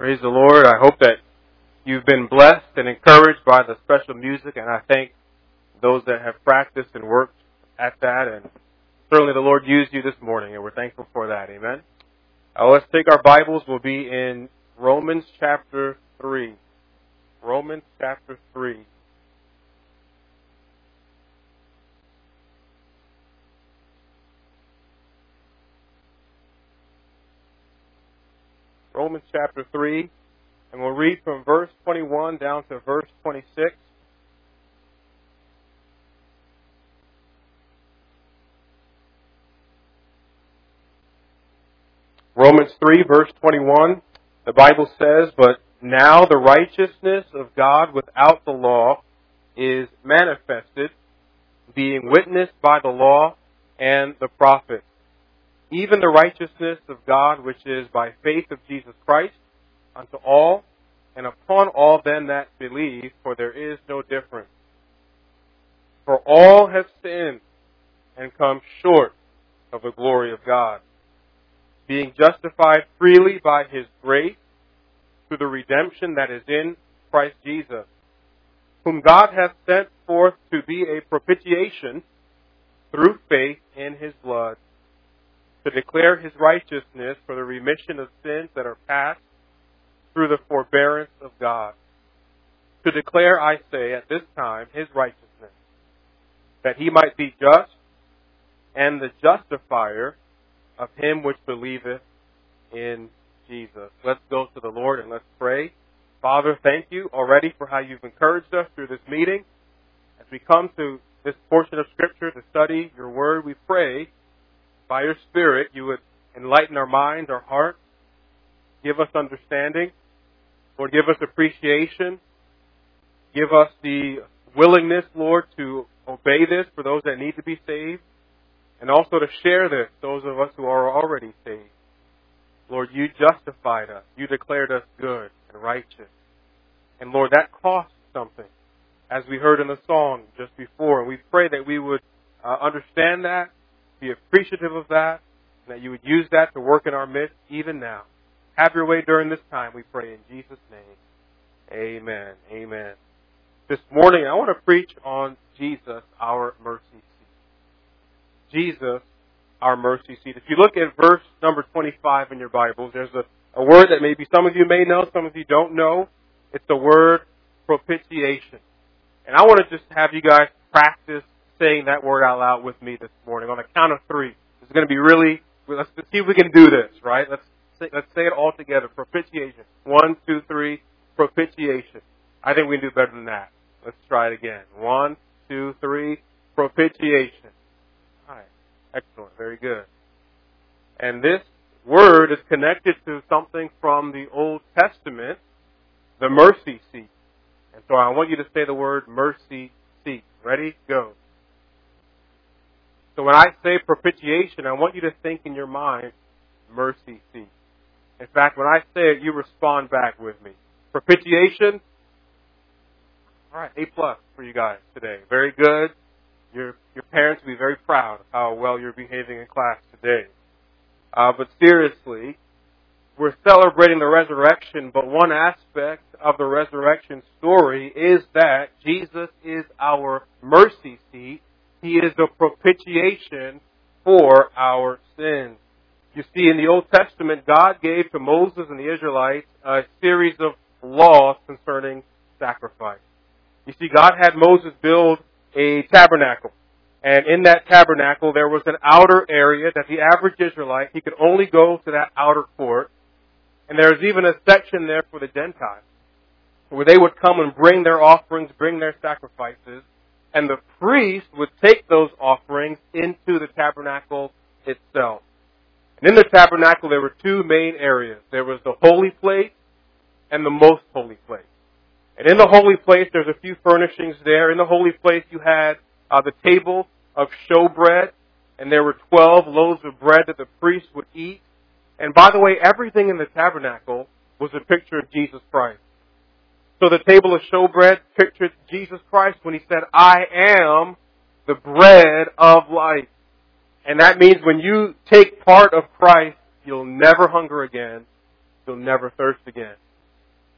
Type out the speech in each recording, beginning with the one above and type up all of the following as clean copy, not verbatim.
Praise the Lord. I hope that you've been blessed and encouraged by the special music, and I thank those that have practiced and worked at that, and certainly the Lord used you this morning, and we're thankful for that. Amen. Let's take our Bibles. We'll be in Romans chapter 3. Romans chapter 3. Romans chapter 3, and we'll read from verse 21 down to verse 26. Romans 3, verse 21, the Bible says, "But now the righteousness of God without the law is manifested, being witnessed by the law and the prophets. Even the righteousness of God, which is by faith of Jesus Christ, unto all, and upon all them that believe, for there is no difference. For all have sinned and come short of the glory of God, being justified freely by His grace through the redemption that is in Christ Jesus, whom God hath sent forth to be a propitiation through faith in His blood, to declare His righteousness for the remission of sins that are past through the forbearance of God. To declare, I say, at this time, His righteousness, that He might be just and the justifier of him which believeth in Jesus." Let's go to the Lord and let's pray. Father, thank you already for how you've encouraged us through this meeting. As we come to this portion of Scripture to study your Word, we pray by your Spirit you would enlighten our minds, our hearts, give us understanding. Lord, give us appreciation. Give us the willingness, Lord, to obey this for those that need to be saved, and also to share this, those of us who are already saved. Lord, you justified us. You declared us good and righteous. And Lord, that costs something, as we heard in the song just before. And we pray that we would understand that, be appreciative of that, and that you would use that to work in our midst even now. Have your way during this time, we pray in Jesus' name. Amen. Amen. This morning, I want to preach on Jesus, our mercy seat. Jesus, our mercy seat. If you look at verse number 25 in your Bibles, there's a word that maybe some of you may know, some of you don't know. It's the word propitiation. And I want to just have you guys practice saying that word out loud with me this morning on a count of 3. It's going to be really, let's see if we can do this, right? Let's say it all together. Propitiation. 1, 2, 3. Propitiation. I think we can do better than that. Let's try it again. 1, 2, 3. Propitiation. All right. Excellent. Very good. And this word is connected to something from the Old Testament, the mercy seat. And so I want you to say the word mercy seat. Ready? Go. So when I say propitiation, I want you to think in your mind, mercy seat. In fact, when I say it, you respond back with me. Propitiation. All right, A+ for you guys today. Very good. Your parents will be very proud of how well you're behaving in class today. But seriously, we're celebrating the resurrection, but one aspect of the resurrection story is that Jesus is our mercy seat. He is the propitiation for our sins. You see, in the Old Testament, God gave to Moses and the Israelites a series of laws concerning sacrifice. You see, God had Moses build a tabernacle. And in that tabernacle, there was an outer area that the average Israelite, he could only go to that outer court. And there was even a section there for the Gentiles, where they would come and bring their offerings, bring their sacrifices, and the priest would take those offerings into the tabernacle itself. And in the tabernacle, there were 2 main areas. There was the holy place and the most holy place. And in the holy place, there's a few furnishings there. In the holy place, you had the table of showbread, and there were 12 loaves of bread that the priest would eat. And by the way, everything in the tabernacle was a picture of Jesus Christ. So the table of showbread pictured Jesus Christ when He said, "I am the bread of life." And that means when you take part of Christ, you'll never hunger again. You'll never thirst again.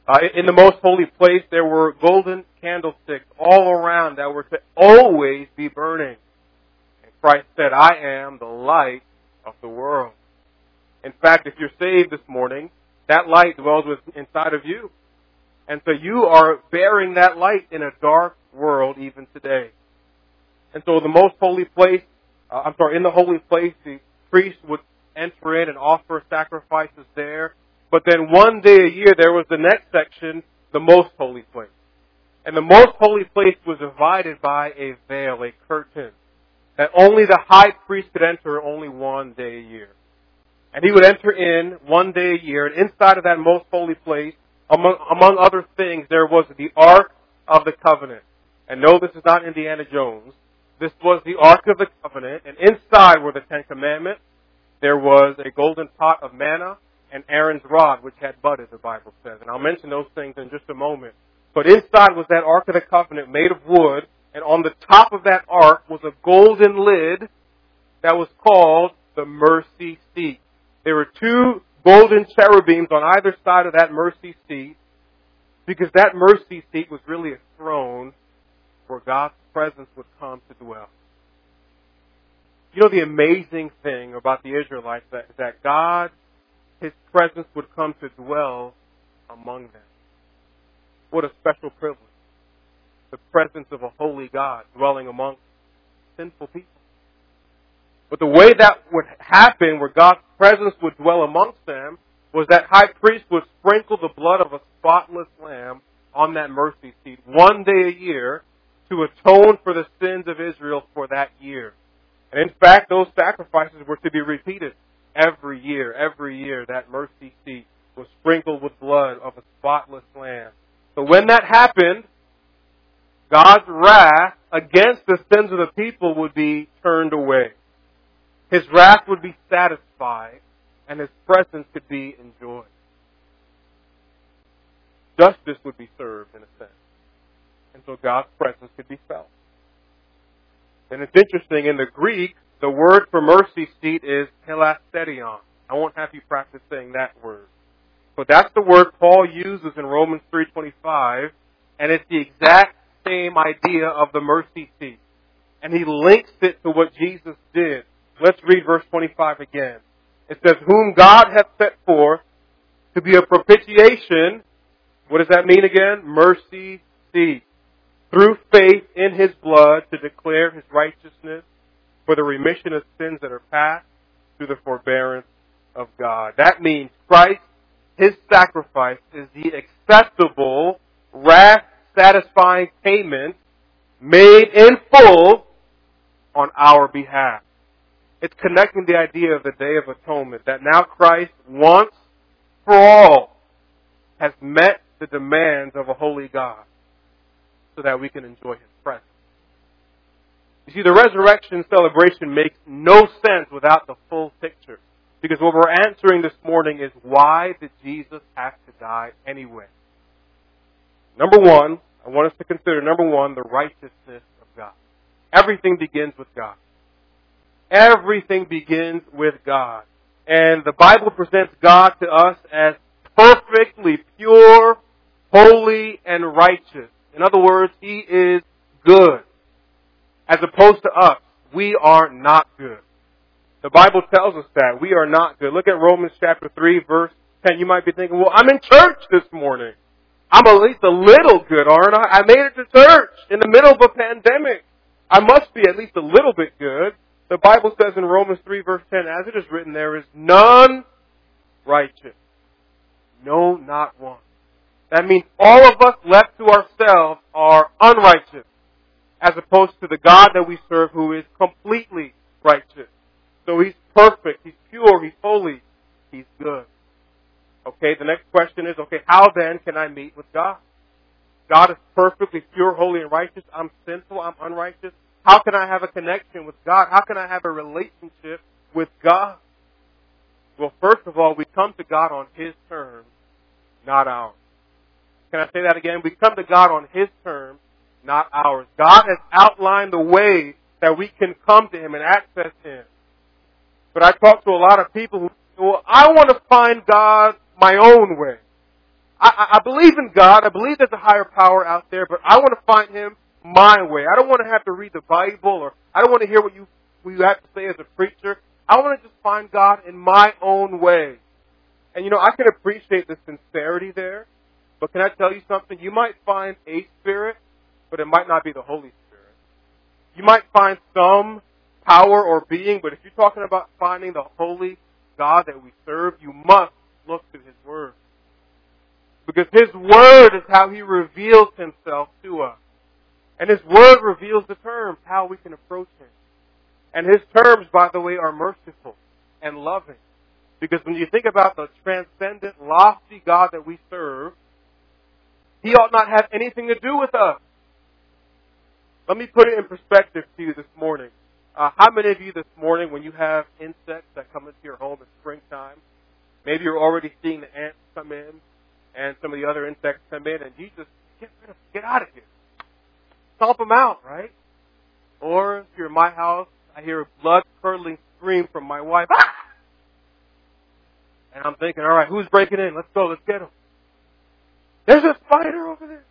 In the most holy place, there were golden candlesticks all around that were to always be burning. And Christ said, I am the light of the world. In fact, if you're saved this morning, that light dwells inside of you. And so you are bearing that light in a dark world even today. And so the most holy place, in the holy place, the priest would enter in and offer sacrifices there. But then one day a year, there was the next section, the most holy place. And the most holy place was divided by a veil, a curtain, that only the high priest could enter only one day a year. And he would enter in one day a year, and inside of that most holy place, among other things, there was the Ark of the Covenant. And no, this is not Indiana Jones. This was the Ark of the Covenant, and inside were the Ten Commandments. There was a golden pot of manna, and Aaron's rod, which had budded, the Bible says. And I'll mention those things in just a moment. But inside was that Ark of the Covenant made of wood, and on the top of that Ark was a golden lid that was called the mercy seat. There were two golden cherubims on either side of that mercy seat, because that mercy seat was really a throne where God's presence would come to dwell. You know, the amazing thing about the Israelites is that God, His presence would come to dwell among them. What a special privilege. The presence of a holy God dwelling among sinful people. But the way that would happen, where God's presence would dwell amongst them, was that high priest would sprinkle the blood of a spotless lamb on that mercy seat one day a year to atone for the sins of Israel for that year. And in fact, those sacrifices were to be repeated every year. Every year, that mercy seat was sprinkled with blood of a spotless lamb. So when that happened, God's wrath against the sins of the people would be turned away. His wrath would be satisfied, and His presence could be enjoyed. Justice would be served, in a sense. And so God's presence could be felt. And it's interesting, in the Greek, the word for mercy seat is hilasterion. I won't have you practice saying that word. But that's the word Paul uses in Romans 3:25, and it's the exact same idea of the mercy seat. And he links it to what Jesus did. Let's read verse 25 again. It says, whom God hath set forth to be a propitiation. What does that mean again? Mercy seat. Through faith in His blood to declare His righteousness for the remission of sins that are past through the forbearance of God. That means Christ, His sacrifice, is the acceptable, wrath-satisfying payment made in full on our behalf. It's connecting the idea of the Day of Atonement, that now Christ, once for all, has met the demands of a holy God so that we can enjoy His presence. You see, the resurrection celebration makes no sense without the full picture. Because what we're answering this morning is, why did Jesus have to die anyway? Number one, I want us to consider, the righteousness of God. Everything begins with God. Everything begins with God. And the Bible presents God to us as perfectly pure, holy, and righteous. In other words, He is good. As opposed to us, we are not good. The Bible tells us that. We are not good. Look at Romans chapter 3, verse 10. You might be thinking, well, I'm in church this morning. I'm at least a little good, aren't I? I made it to church in the middle of a pandemic. I must be at least a little bit good. The Bible says in Romans 3, verse 10, as it is written, there is none righteous. No, not one. That means all of us left to ourselves are unrighteous, as opposed to the God that we serve, who is completely righteous. So He's perfect, He's pure, He's holy, He's good. Okay, the next question is, how then can I meet with God? God is perfectly pure, holy, and righteous. I'm sinful, I'm unrighteous. How can I have a connection with God? How can I have a relationship with God? Well, first of all, we come to God on His terms, not ours. Can I say that again? We come to God on His terms, not ours. God has outlined the way that we can come to Him and access Him. But I talk to a lot of people who say, well, I want to find God my own way. I believe in God. I believe there's a higher power out there, but I want to find Him my way. I don't want to have to read the Bible, or I don't want to hear what you have to say as a preacher. I want to just find God in my own way. And I can appreciate the sincerity there, but can I tell you something? You might find a spirit, but it might not be the Holy Spirit. You might find some power or being, but if you're talking about finding the holy God that we serve, you must look to His Word. Because His Word is how He reveals Himself to us. And His Word reveals the terms, how we can approach Him. And His terms, by the way, are merciful and loving. Because when you think about the transcendent, lofty God that we serve, He ought not have anything to do with us. Let me put it in perspective to you this morning. How many of you this morning, when you have insects that come into your home in springtime, maybe you're already seeing the ants come in, and some of the other insects come in, and you just get out of here. Stomp them out, right? Or if you're in my house, I hear a blood-curdling scream from my wife. Ah! And I'm thinking, all right, who's breaking in? Let's go, let's get him. There's a spider over there.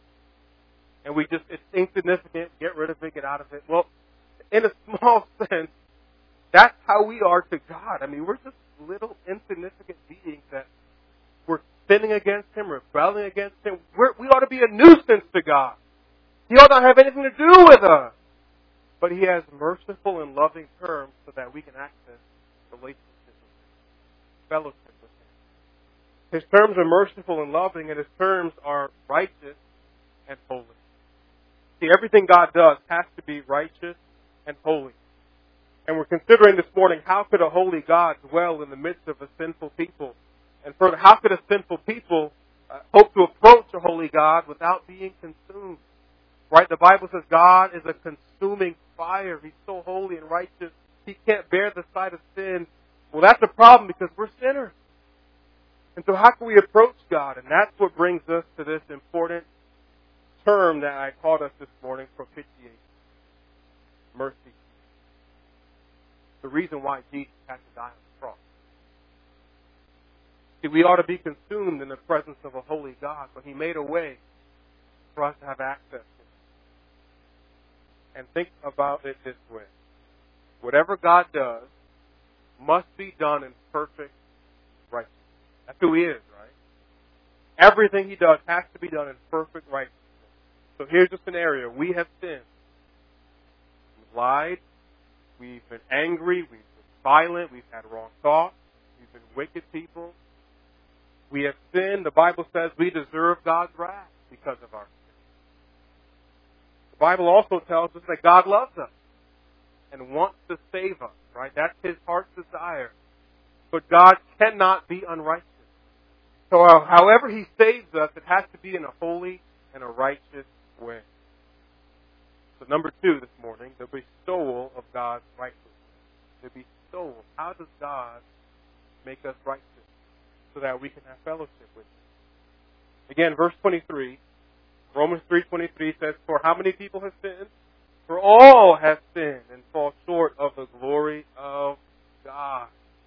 And it's insignificant, get rid of it, get out of it. Well, in a small sense, that's how we are to God. I mean, we're just little insignificant beings that we're sinning against Him, rebelling against Him. We ought to be a nuisance to God. He ought not have anything to do with us. But He has merciful and loving terms so that we can access relationship with Him, fellowship with Him. His terms are merciful and loving, and His terms are righteous and holy. See, everything God does has to be righteous and holy. And we're considering this morning, how could a holy God dwell in the midst of a sinful people? And further, how could a sinful people hope to approach a holy God without being consumed? Right? The Bible says God is a consuming fire. He's so holy and righteous, He can't bear the sight of sin. Well, that's a problem because we're sinners. And so how can we approach God? And that's what brings us to this important term that I taught us this morning, propitiation. Mercy. The reason why Jesus had to die on the cross. See, we ought to be consumed in the presence of a holy God, but He made a way for us to have access to Him. And think about it this way. Whatever God does must be done in perfect righteousness. That's who He is, right? Everything He does has to be done in perfect righteousness. So here's a scenario. We have sinned. We've lied. We've been angry. We've been violent. We've had wrong thoughts. We've been wicked people. We have sinned. The Bible says we deserve God's wrath because of our sin. The Bible also tells us that God loves us and wants to save us, right? That's His heart's desire. But God cannot be unrighteous. So however He saves us, it has to be in a holy and a righteous way. So number 2 this morning, the bestowal of God's righteousness. The bestowal. How does God make us righteous so that we can have fellowship with Him? Again, verse 23, Romans 3:23 says, "For how many people have sinned? For all have sinned and fall short of the glory of God."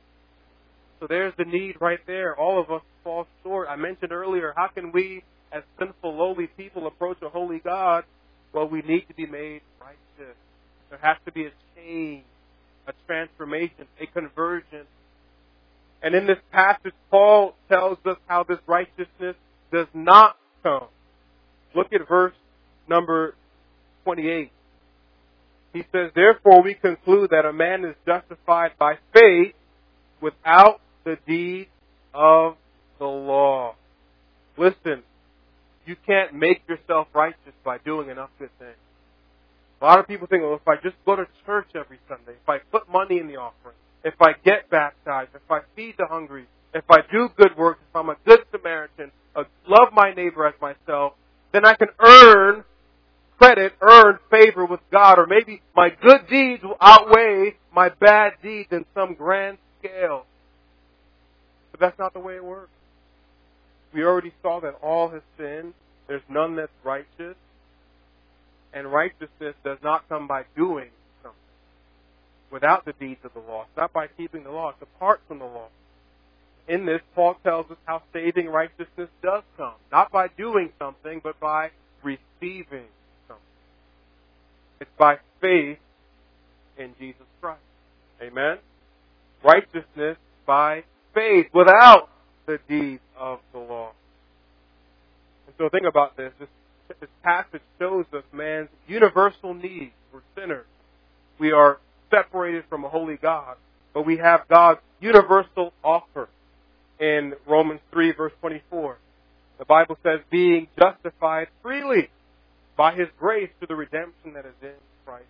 So there's the need right there. All of us fall short. I mentioned earlier, how can we, as sinful, lowly people, approach a holy God? Well, we need to be made righteous. There has to be a change, a transformation, a conversion. And in this passage, Paul tells us how this righteousness does not come. Look at verse number 28. He says, "Therefore we conclude that a man is justified by faith without the deed of the law." Listen, you can't make yourself righteous by doing enough good things. A lot of people think, well, if I just go to church every Sunday, if I put money in the offering, if I get baptized, if I feed the hungry, if I do good works, if I'm a good Samaritan, love my neighbor as myself, then I can earn credit, earn favor with God, or maybe my good deeds will outweigh my bad deeds in some grand scale. But that's not the way it works. We already saw that all have sinned. There's none that's righteous. And righteousness does not come by doing something without the deeds of the law. It's not by keeping the law. It's apart from the law. in this, Paul tells us how saving righteousness does come. Not by doing something, but by receiving something. It's by faith in Jesus Christ. Amen? Righteousness by faith, without the deeds of the law. And so think about this. This passage shows us man's universal need. We're sinners. We are separated from a holy God. But we have God's universal offer in Romans 3, verse 24. The Bible says, being justified freely by His grace through the redemption that is in Christ.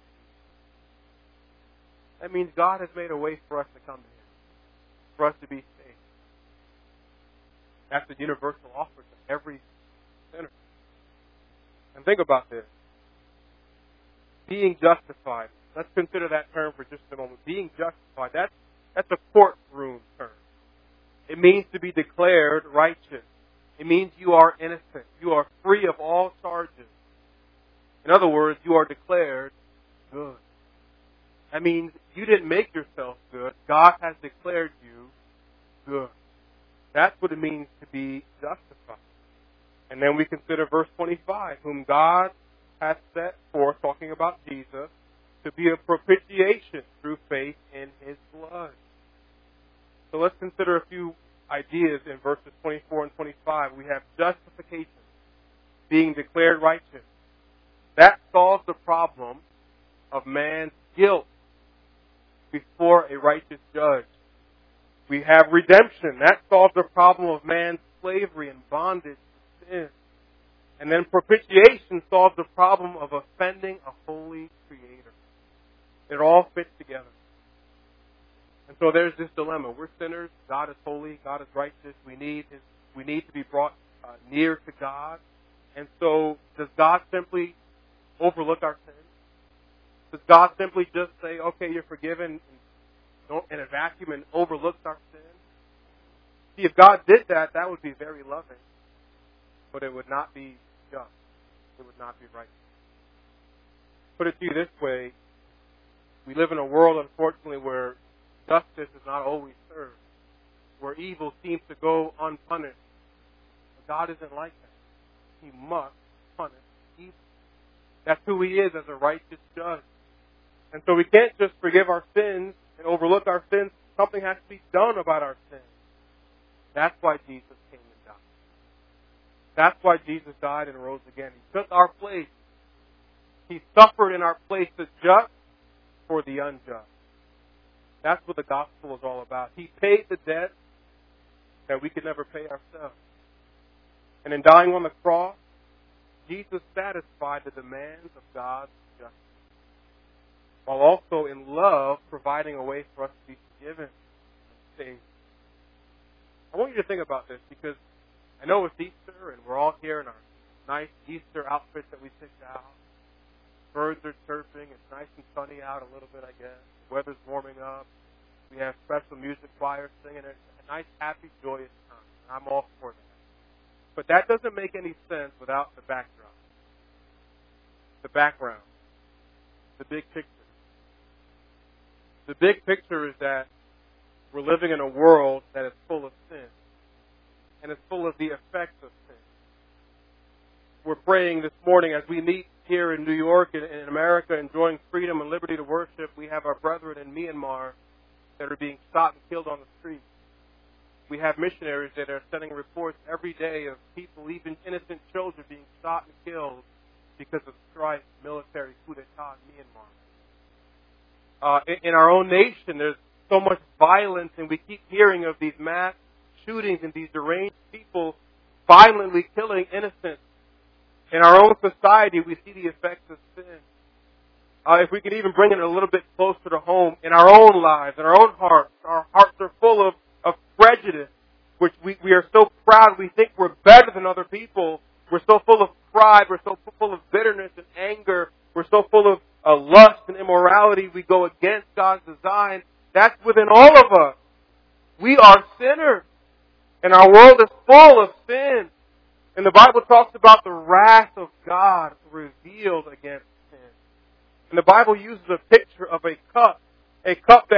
That means God has made a way for us to come to Him, for us to be saved. That's the universal offer to every sinner. And think about this. Being justified. Let's consider that term for just a moment. Being justified, that's a courtroom term. It means to be declared righteous. It means you are innocent. You are free of all charges. In other words, you are declared good. That means you didn't make yourself good. God has declared you good. That's what it means to be justified. And then we consider verse 25, whom God has set forth, talking about Jesus, to be a propitiation through faith in His blood. So let's consider a few ideas in verses 24 and 25. We have justification, being declared righteous. That solves the problem of man's guilt before a righteous judge. We have redemption. That solves the problem of man's slavery and bondage to sin. And then propitiation solves the problem of offending a holy Creator. It all fits together. And so there's this dilemma. We're sinners. God is holy. God is righteous. We need to be brought near to God. And so does God simply overlook our sins? Does God simply just say, okay, you're forgiven in a vacuum and overlooks our sin? See, if God did that, that would be very loving. But it would not be just. It would not be righteous. Put it to you this way. We live in a world, unfortunately, where justice is not always served, where evil seems to go unpunished. But God isn't like that. He must punish evil. That's who He is as a righteous judge. And so we can't just forgive our sins and overlook our sins. Something has to be done about our sins. That's why Jesus came and died. That's why Jesus died and rose again. He took our place. He suffered in our place, the just for the unjust. That's what the gospel is all about. He paid the debt that we could never pay ourselves. And in dying on the cross, Jesus satisfied the demands of God's justice, while also in love providing a way for us to be forgiven and saved. I want you to think about this, because I know it's Easter and we're all here in our nice Easter outfits that we picked out. Birds are chirping. It's nice and sunny out a little bit, I guess. The weather's warming up. We have special music choirs singing. It's a nice, happy, joyous time. And I'm all for that. But that doesn't make any sense without the backdrop. The background. The big picture. The big picture is that we're living in a world that is full of sin. And it's full of the effects of sin. We're praying this morning as we meet here in New York and in America, enjoying freedom and liberty to worship. We have our brethren in Myanmar that are being shot and killed on the streets. We have missionaries that are sending reports every day of people, even innocent children, being shot and killed because of strife, military coup d'etat in Myanmar. In our own nation, there's so much violence, and we keep hearing of these mass shootings and these deranged people violently killing innocents. In our own society, we see the effects of sin. If we could even bring it a little bit closer to home, in our own lives, in our own hearts, our hearts are full of prejudice, which we are so proud. We think we're better than other people. We're so full of pride. We're so full of bitterness and anger. We're so full of lust and immorality. We go against God's design. That's within all of us. We are sinners. And our world is full of sin. And the Bible talks about the wrath of God revealed against sin. And the Bible uses a picture of a cup that's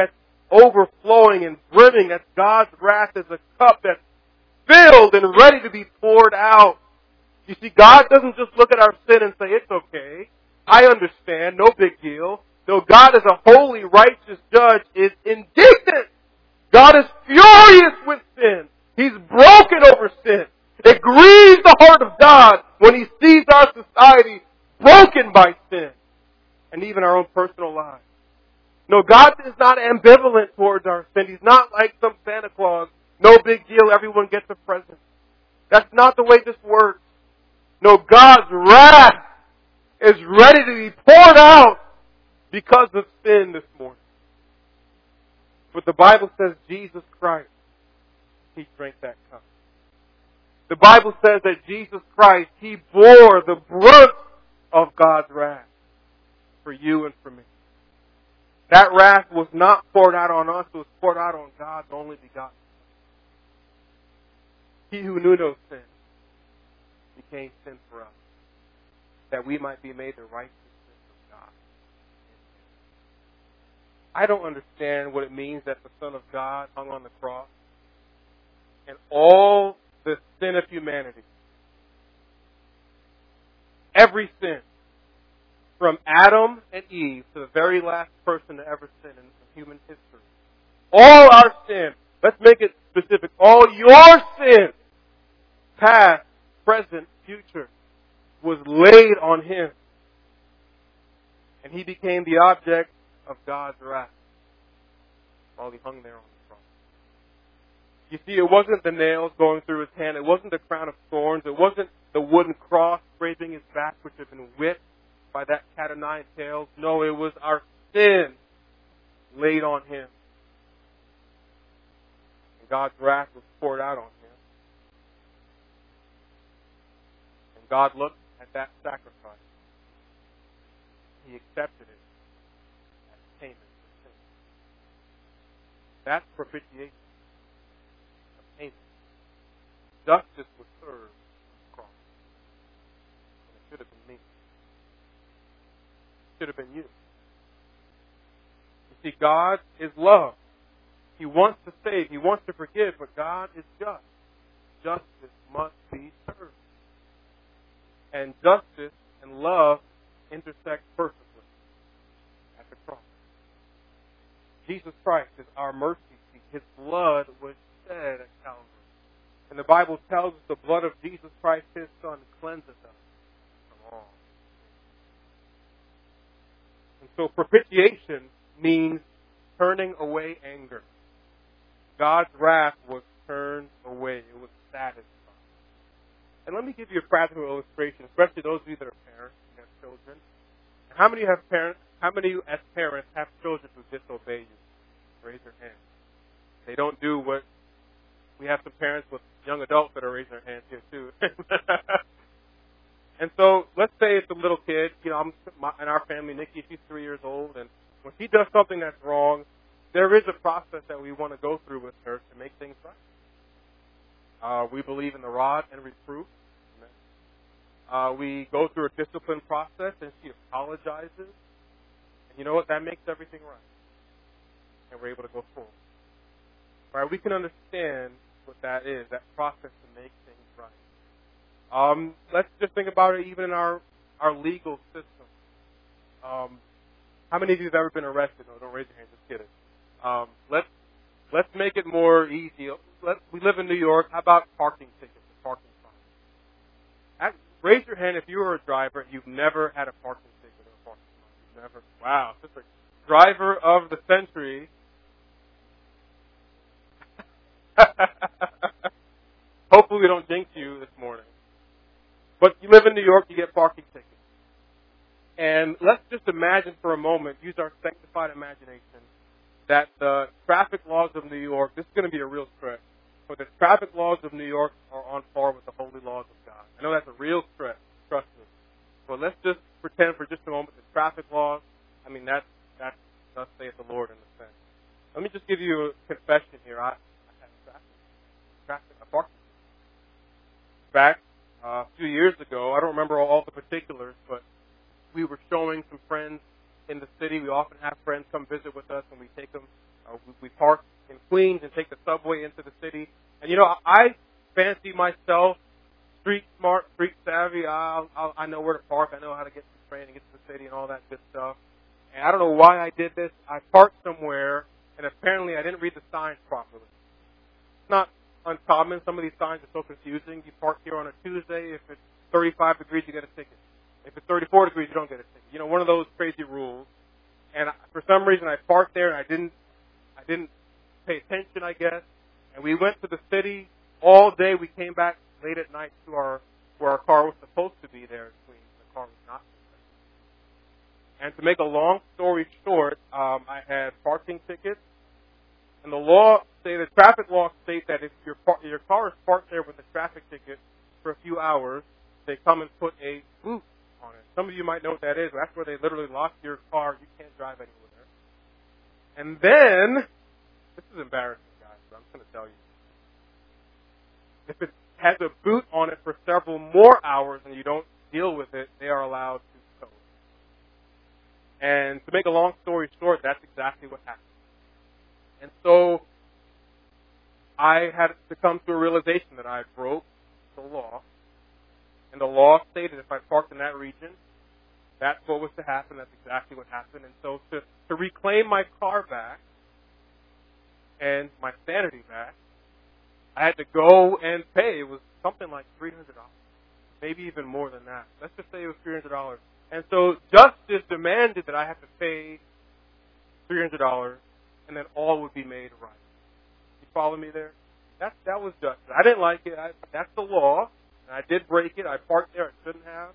overflowing and brimming, that God's wrath is a cup that's filled and ready to be poured out. You see, God doesn't just look at our sin and say, it's okay, I understand, no big deal. No, God as a holy, righteous judge is indignant. God is furious with sin. He's broken over sin. It grieves the heart of God when He sees our society broken by sin, and even our own personal lives. No, God is not ambivalent towards our sin. He's not like some Santa Claus. No big deal, everyone gets a present. That's not the way this works. No, God's wrath is ready to be poured out because of sin this morning. But the Bible says Jesus Christ, He drank that cup. The Bible says that Jesus Christ, He bore the brunt of God's wrath for you and for me. That wrath was not poured out on us, it was poured out on God's only begotten Son. He who knew no sin became sin for us, that we might be made the righteousness of God. I don't understand what it means that the Son of God hung on the cross and all the sin of humanity, every sin, from Adam and Eve to the very last person to ever sin in human history. All our sin, let's make it specific, all your sin, past, present, future, was laid on Him. And He became the object of God's wrath while He hung there on the cross. You see, it wasn't the nails going through His hand. It wasn't the crown of thorns. It wasn't the wooden cross scraping His back, which had been whipped by that cat o' nine tails. No, it was our sin laid on Him. And God's wrath was poured out on Him. And God looked at that sacrifice. He accepted it as payment for sin. That's propitiation. A payment. Justice was served on the cross. And it should have been me. Should have been you. You see, God is love. He wants to save. He wants to forgive, but God is just. Justice must be served. And justice and love intersect perfectly at the cross. Jesus Christ is our mercy seat. His blood was shed at Calvary. And the Bible tells us the blood of Jesus Christ, His Son, cleanses us from all. And so propitiation means turning away anger. God's wrath was turned away. It was satisfied. And let me give you a practical illustration, especially those of you that are parents and have children. How many have parents? How many as parents have children who disobey you? Raise your hand. They don't do what we have some parents with young adults that are raising their hands here too. And so let's say it's a little kid. You know, in our family, Nikki, she's 3 years old, and when she does something that's wrong, there is a process that we want to go through with her to make things right. We believe in the rod and reproof. We go through a discipline process, and she apologizes. And you know what? That makes everything right. And we're able to go forward. All right, we can understand what that is, that process to make things right. Let's just think about it even in our legal system. How many of you have ever been arrested? No, don't raise your hand, just kidding. Let's make it more easy. We live in New York. How about parking tickets, parking fines? Raise your hand if you were a driver and you've never had a parking ticket or a parking fine. You've never. Wow, just a driver of the century. Hopefully we don't jinx you this morning. But you live in New York, you get parking tickets. And let's just imagine for a moment, use our sanctified imagination, that the traffic laws of New York, this is going to be a real stretch, but the traffic laws of New York are on par with the holy laws of God. I know that's a real stretch, trust me. But let's just pretend for just a moment that traffic laws, I mean, that's thus saith the Lord in a sense. Let me just give you a confession here. I had a parking. In fact, a few years ago, I don't remember all the particulars, but we were showing some friends in the city. We often have friends come visit with us, and we take them We park in Queens and take the subway into the city. And I fancy myself street smart, street savvy. I know where to park. I know how to get to the train and get to the city and all that good stuff. And I don't know why I did this. I parked somewhere, and apparently I didn't read the signs properly. It's not uncommon. Some of these signs are so confusing. You park here on a Tuesday. If it's 35 degrees, you get a ticket. If it's 34 degrees, you don't get a ticket. One of those crazy rules. And for some reason, I parked there, and I didn't pay attention, I guess. And we went to the city all day. We came back late at night to where our car was supposed to be there in Queens. The car was not. And to make a long story short, I had parking tickets. And the traffic laws state that if your car is parked there with a traffic ticket for a few hours, they come and put a boot on it. Some of you might know what that is. That's where they literally lock your car. You can't drive anywhere. And then, this is embarrassing, guys, but I'm just going to tell you. If it has a boot on it for several more hours and you don't deal with it, they are allowed to tow it. And to make a long story short, that's exactly what happened. And so I had to come to a realization that I broke the law. And the law stated if I parked in that region, that's what was to happen. That's exactly what happened. And so to reclaim my car back and my sanity back, I had to go and pay. It was something like $300, maybe even more than that. Let's just say it was $300. And so justice demanded that I have to pay $300, and then all would be made right. You follow me there? That was justice. I didn't like it. That's the law, and I did break it. I parked there I shouldn't have.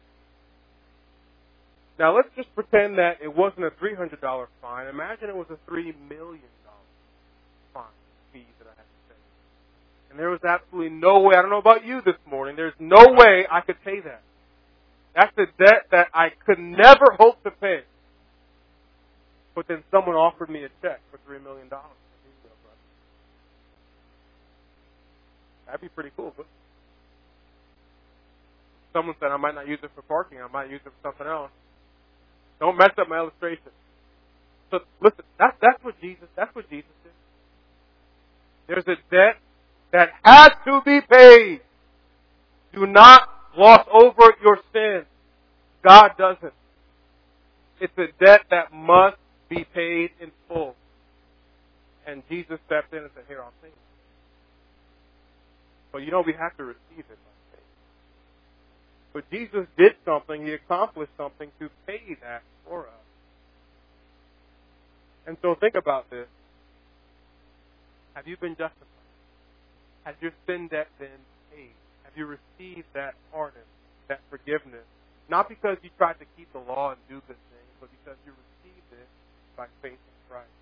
Now let's just pretend that it wasn't a $300 fine. Imagine it was a $3 million fine fee that I had to pay. And there was absolutely no way, I don't know about you this morning, there's no way I could pay that. That's a debt that I could never hope to pay. But then someone offered me a check for $3 million. That'd be pretty cool, but someone said I might not use it for parking, I might use it for something else. Don't mess up my illustration. So listen, that's what Jesus did. There's a debt that has to be paid. Do not gloss over your sin. God doesn't. It's a debt that must be paid in full. And Jesus stepped in and said, here, I'll pay it. But we have to receive it by faith. But Jesus did something, He accomplished something to pay that for us. And so think about this. Have you been justified? Has your sin debt been paid? Have you received that pardon, that forgiveness? Not because you tried to keep the law and do good things, but because you received it by faith in Christ.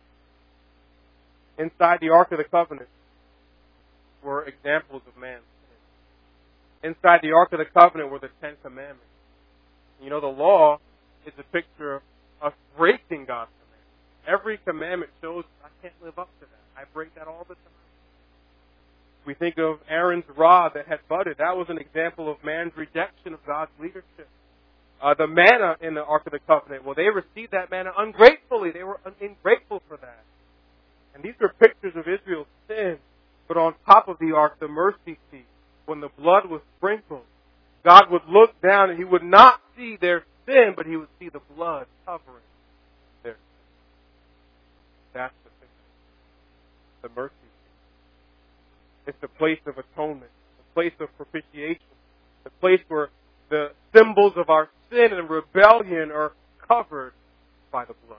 Inside the Ark of the Covenant were examples of man's sin. Inside the Ark of the Covenant were the Ten Commandments. The law is a picture of breaking God's commandments. Every commandment shows I can't live up to that. I break that all the time. We think of Aaron's rod that had budded. That was an example of man's rejection of God's leadership. The manna in the Ark of the Covenant, well, they received that manna ungratefully. They were ungrateful for that. And these were pictures of Israel's sin. But on top of the ark, the mercy seat, when the blood was sprinkled, God would look down and He would not see their sin, but He would see the blood covering their sin. That's the picture. The mercy seat. It's the place of atonement, the place of propitiation, the place where the symbols of our sin and rebellion are covered by the blood.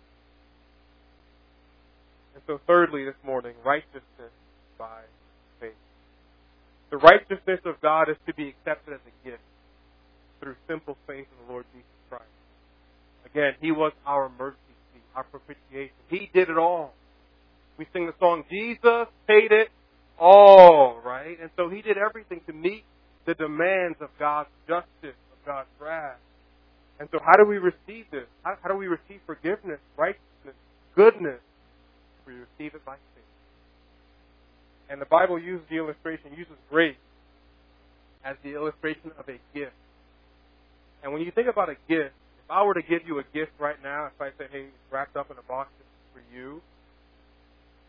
And so thirdly this morning, righteousness by faith. The righteousness of God is to be accepted as a gift through simple faith in the Lord Jesus Christ. Again, He was our mercy seat, our propitiation. He did it all. We sing the song, Jesus paid it all, right? And so He did everything to meet the demands of God's justice, of God's wrath. And so how do we receive this? How do we receive forgiveness, righteousness, goodness? We receive it by faith. And the Bible uses grace as the illustration of a gift. And when you think about a gift, if I were to give you a gift right now, if I say, hey, it's wrapped up in a box for you,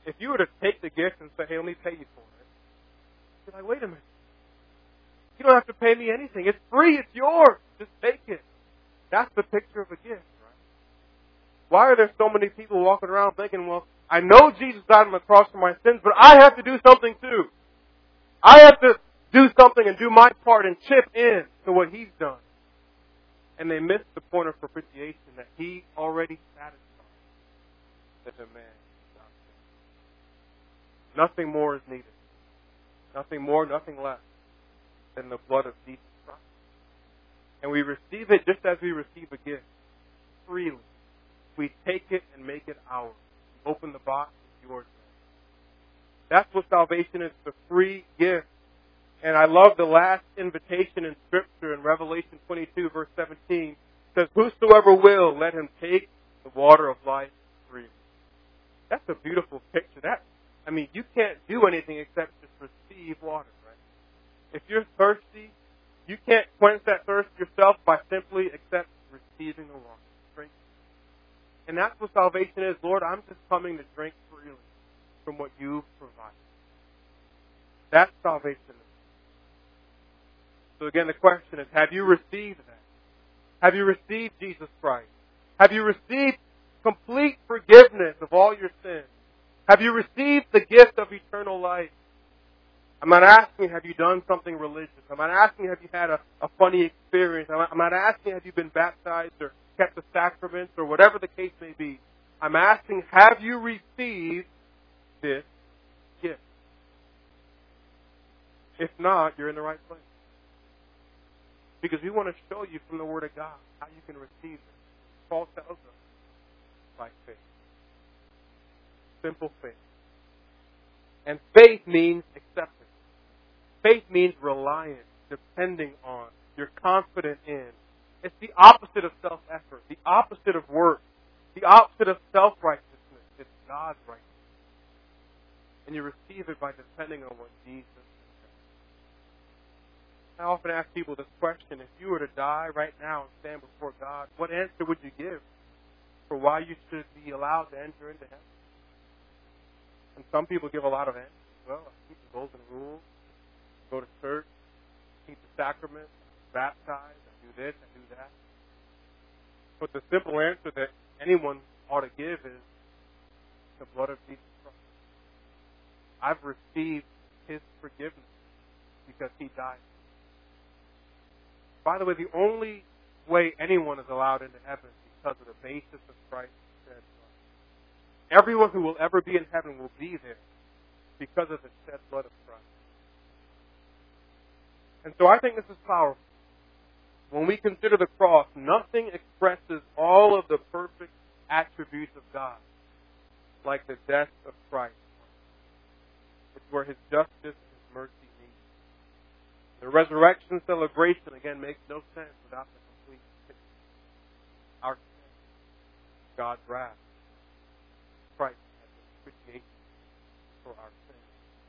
If you were to take the gift and say, hey, let me pay you for it, you're like, wait a minute. You don't have to pay me anything. It's free. It's yours. Just take it. That's the picture of a gift, right? Why are there so many people walking around thinking, well, I know Jesus died on the cross for my sins, but I have to do something too. I have to do something and do my part and chip in to what He's done. And they miss the point of propitiation, that He already satisfied the demand. Nothing more is needed. Nothing more, nothing less than the blood of Jesus Christ. And we receive it just as we receive a gift, freely. We take it and make it ours. We open the box, it's yours. That's what salvation is, the free gift. And I love the last invitation in Scripture in Revelation 22, verse 17. It says, whosoever will, let him take the water of life freely. That's a beautiful picture. You can't do anything except just receive water, right? If you're thirsty, you can't quench that thirst yourself by simply except receiving the water. Drink. And that's what salvation is. Lord, I'm just coming to drink freely from what you've provided. That's salvation. So again, the question is, have you received that? Have you received Jesus Christ? Have you received complete forgiveness of all your sins? Have you received the gift of eternal life? I'm not asking, have you done something religious? I'm not asking, have you had a funny experience? I'm not asking, have you been baptized or kept the sacraments or whatever the case may be. I'm asking, have you received this gift? If not, you're in the right place. Because we want to show you from the Word of God how you can receive it. Paul tells us by faith. Simple faith. And faith means acceptance. Faith means reliance, depending on, you're confident in. It's the opposite of self-effort, the opposite of work, the opposite of self-righteousness. It's God's righteousness. And you receive it by depending on what Jesus said. I often ask people this question: if you were to die right now and stand before God, what answer would you give for why you should be allowed to enter into heaven? And some people give a lot of answers. Well, I keep the golden rule, go to church, keep the sacrament, baptize, I do this, I do that. But the simple answer that anyone ought to give is the blood of Jesus Christ. I've received His forgiveness because He died. By the way, the only way anyone is allowed into heaven is because of the basis of Christ's shed blood. Everyone who will ever be in heaven will be there because of the shed blood of Christ. And so I think this is powerful. When we consider the cross, nothing expresses all of the perfect attributes of God like the death of Christ. It's where His justice and His mercy meet. The resurrection celebration, again, makes no sense without the complete picture. Our sin, God's wrath. Christ has the propitiation for our sin.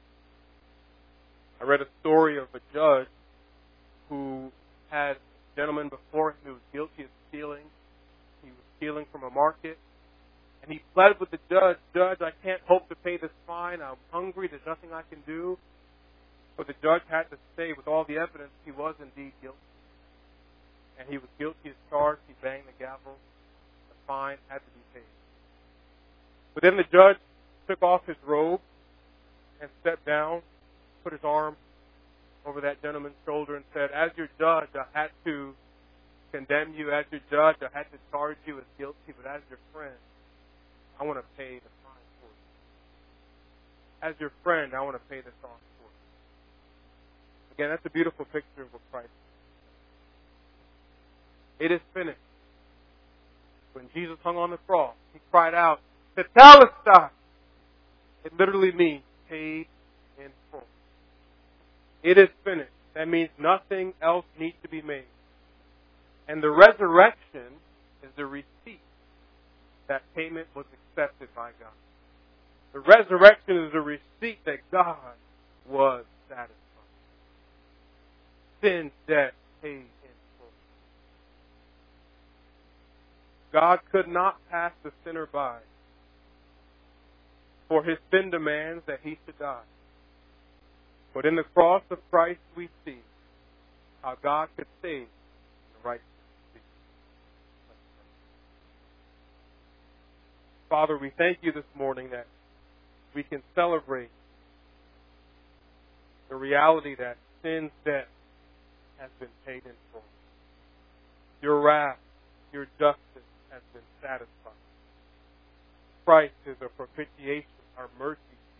I read a story of a judge who had a gentleman before him who was guilty of stealing. He was stealing from a market. And he pled with the judge, Judge, I can't hope to pay this fine. I'm hungry. There's nothing I can do. But the judge had to say, with all the evidence, he was indeed guilty. And he was guilty as charged. He banged the gavel. The fine had to be paid. But then the judge took off his robe and stepped down, put his arm over that gentleman's shoulder and said, as your judge, I had to condemn you. As your judge, I had to charge you as guilty. But as your friend, I want to pay the fine for you. As your friend, I want to pay this off for you. Again, that's a beautiful picture of what Christ is. It is finished. When Jesus hung on the cross, He cried out, Tetelestai. It literally means paid in full. It is finished. That means nothing else needs to be made. And the resurrection is the receipt that payment was accepted by God. The resurrection is a receipt that God was satisfied. Sin, debt, paid in full. God could not pass the sinner by For his sin demands that he should die. But in the cross of Christ we see how God could save the righteous. Father, we thank you this morning that we can celebrate the reality that sin's debt has been paid in full. Your wrath, your justice has been satisfied. Christ is a propitiation, our mercy seat.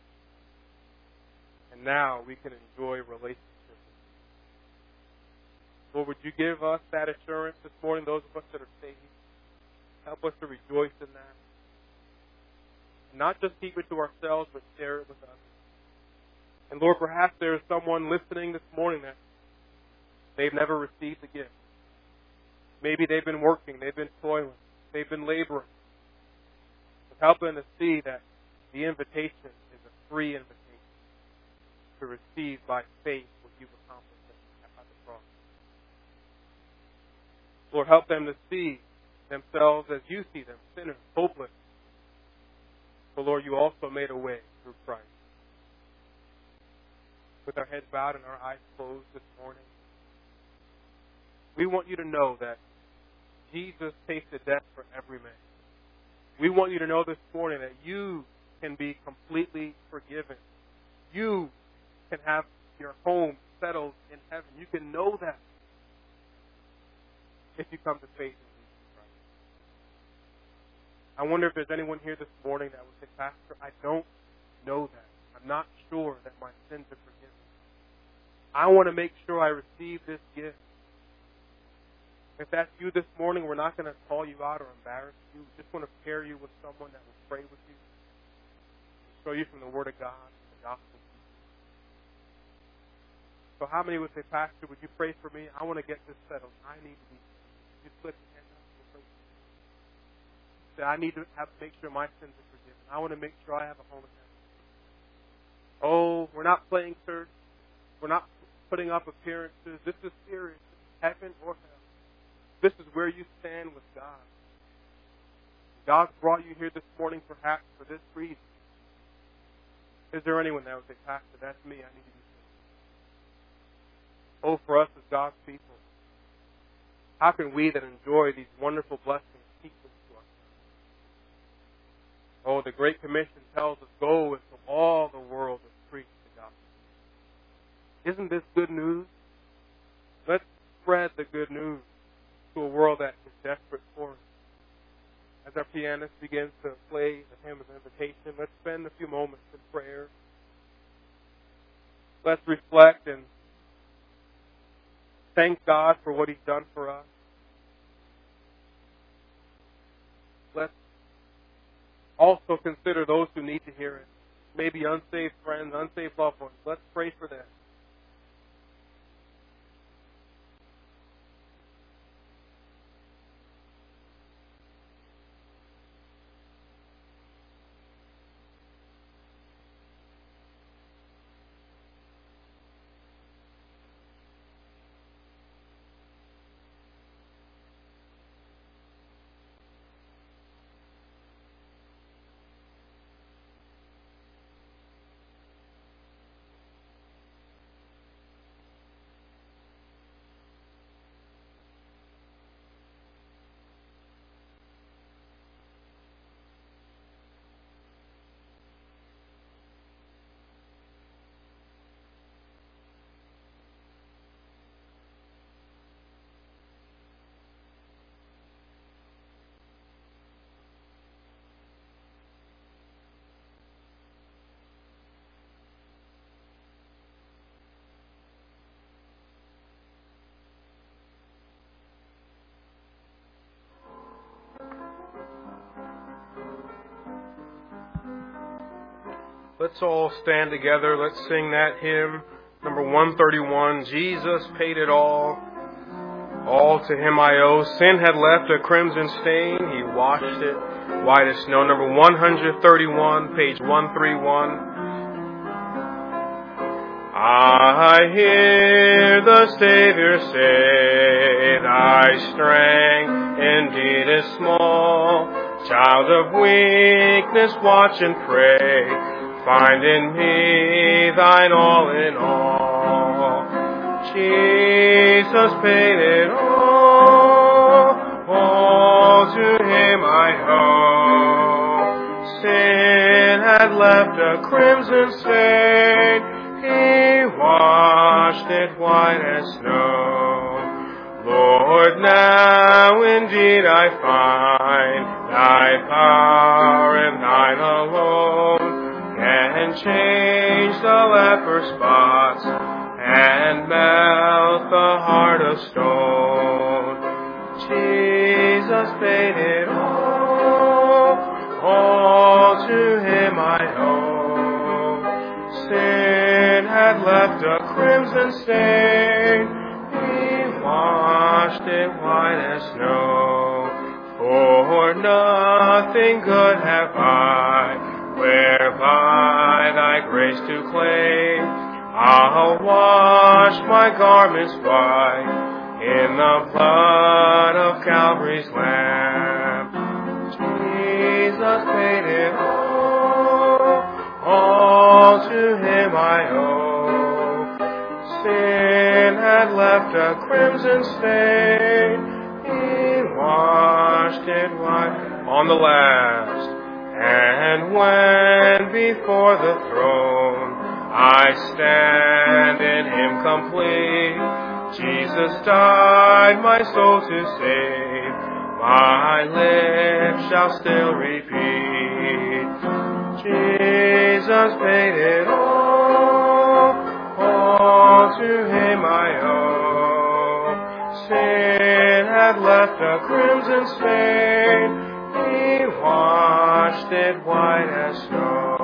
And now we can enjoy relationship with you. Lord, would you give us that assurance this morning, those of us that are saved? Help us to rejoice in that. And not just keep it to ourselves, but share it with others. And Lord, perhaps there is someone listening this morning that they've never received the gift. Maybe they've been working, they've been toiling, they've been laboring. But help them to see that the invitation is a free invitation to receive by faith what you've accomplished at the cross. Lord, help them to see themselves as you see them, sinners, hopeless. But Lord, you also made a way through Christ. With our heads bowed and our eyes closed this morning, we want you to know that Jesus tasted death for every man. We want you to know this morning that you can be completely forgiven. You can have your home settled in heaven. You can know that if you come to faith in Jesus Christ. I wonder if there's anyone here this morning that would say, Pastor, I don't know that. I'm not sure that my sins are forgiven. I want to make sure I receive this gift. If that's you this morning, we're not going to call you out or embarrass you. We just want to pair you with someone that will pray with you, show you from the Word of God, the gospel. So how many would say, Pastor, would you pray for me? I want to get this settled. I need to be saved. You slip your hand up. We'll pray for you. Say, I need to make sure my sins are forgiven. I want to make sure I have a home in heaven. Oh, we're not playing church. We're not putting up appearances. This is serious. This is heaven or hell. This is where you stand with God. God's brought you here this morning perhaps for this reason. Is there anyone that would say, Pastor, that's me. I need to be saved. Oh, for us as God's people, how can we that enjoy these wonderful blessings keep them to ourselves? Oh, the Great Commission tells us, go into all the world and preach the gospel. Isn't this good news? Let's spread the good news to a world that is desperate for it. As our pianist begins to play the hymn of invitation, let's spend a few moments in prayer. Let's reflect and thank God for what He's done for us. Let's also consider those who need to hear it. Maybe unsaved friends, unsaved loved ones. Let's pray for them. Let's all stand together. Let's sing that hymn, number 131. Jesus paid it all to Him I owe. Sin had left a crimson stain. He washed it white as snow. Number 131, page 131. I hear the Savior say, thy strength indeed is small. Child of weakness, watch and pray. Find in me thine all in all. Jesus paid it all to him I owe. Sin had left a crimson stain, he washed it white as snow. Lord, now indeed I find thy power and thine alone can change the leper spots and melt the heart of stone. Jesus paid it all to him I owe. Sin had left a crimson stain, he washed it white as snow. For nothing good have I, whereby thy grace to claim. I'll wash my garments white in the blood of Calvary's Lamb. Jesus paid it all to him I owe. Sin had left a crimson stain, he washed it white on the last. And when before the throne I stand in him complete, Jesus died my soul to save, my lips shall still repeat. Jesus paid it all to him I owe. Sin had left a crimson stain, he washed it white as snow.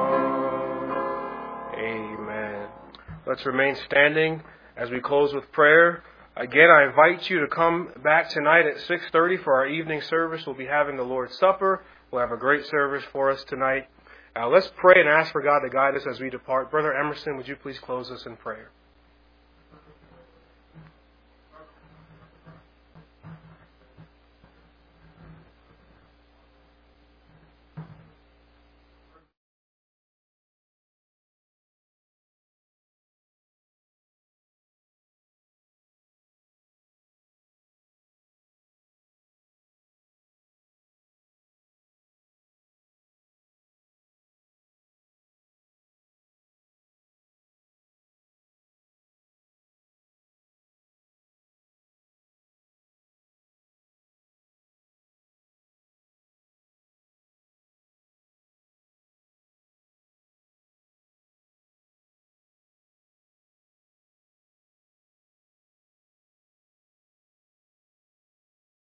Amen. Let's remain standing as we close with prayer. Again, I invite you to come back tonight at 6:30 for our evening service. We'll be having the Lord's Supper. We'll have a great service for us tonight. Let's pray and ask for God to guide us as we depart. Brother Emerson, would you please close us in prayer?